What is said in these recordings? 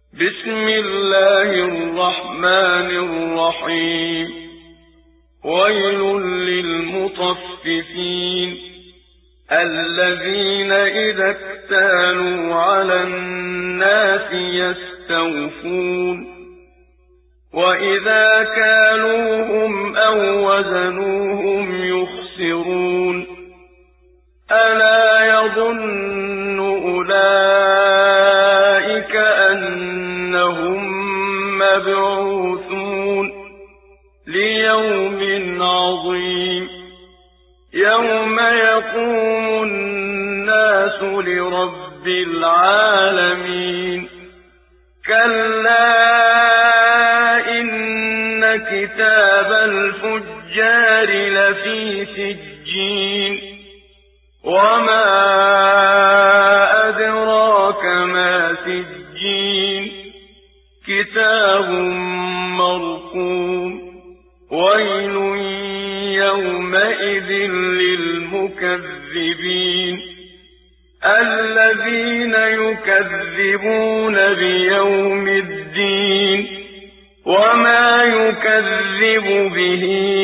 بسم الله الرحمن الرحيم. ويل للمطففين الذين إذا اكتالوا على الناس يستوفون وإذا كالوهم أو وزنوهم يخسرون ألا يظن أولئك أنهم مبعوثون ليوم عظيم يوم يقوم الناس لرب العالمين. كلا إن كتاب الفجار لفي سجين وما أدراك ما سجين كتاب مرقوم. ويل يومئذ للمكذبين الذين يكذبون بيوم الدين وما يكذب به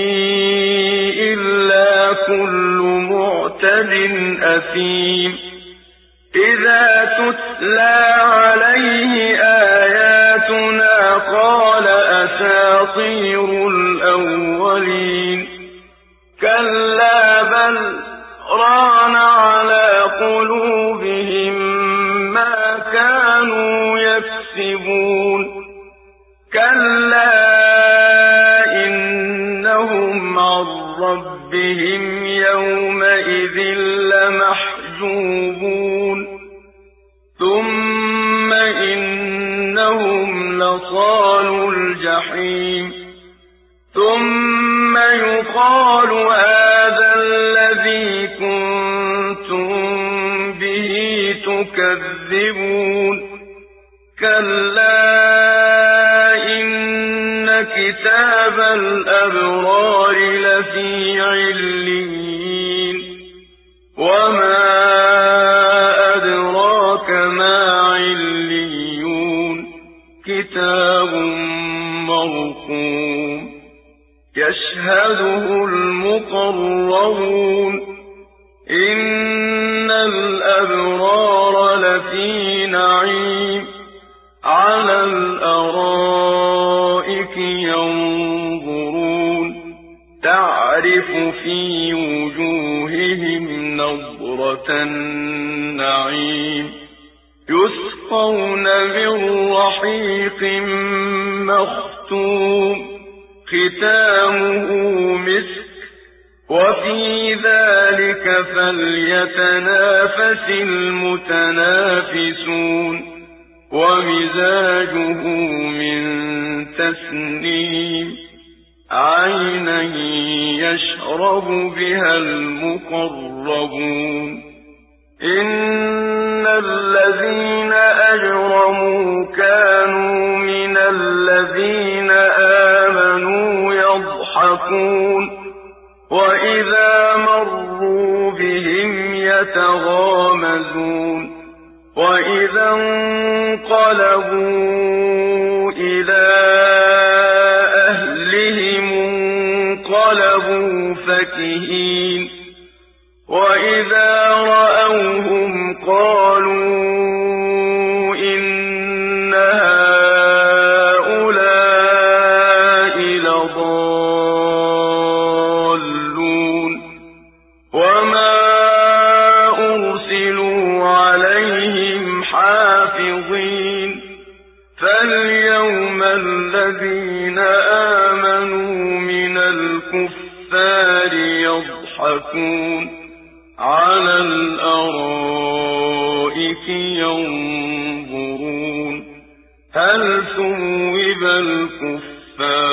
إلا كل معتد أثيم. إذا تتلى عليه آياتنا قال أساطير الأولين. كلا بل ران على قلوبهم ما كانوا يكسبون. كلا إنهم عن ربهم يومئذ لمحجوبون ثم إنهم لصالو الجحيم. ثم يقال هذا الذي كنتم به تكذبون. كلا إن كتاب الأبرار لفي عليين وما أدراك ما عليون كتاب مرقوم يشهده المقربون. إن الأبرار لفي نعيم على الأرائك ينظرون تعرف في وجوههم نضرة النعيم يسقون من رحيق مختوم ختامه مسك وفي ذلك فليتنافس المتنافسون. ومزاجه من تسنيم عينا يشرب بها المقربون. إن الذين أجرموا كانوا من الذين آمنوا يضحكون وإذا مروا بهم يتغامزون وإذا انقلبوا إلى أهلهم انقلبوا فكهين وإذا رأوهم قالوا إن هؤلاء لضالون وما أرسلوا عليهم حافظين. فاليوم الذين آمنوا من الكفار يضحكون على الأرائك ينظرون هل ثوب الكفار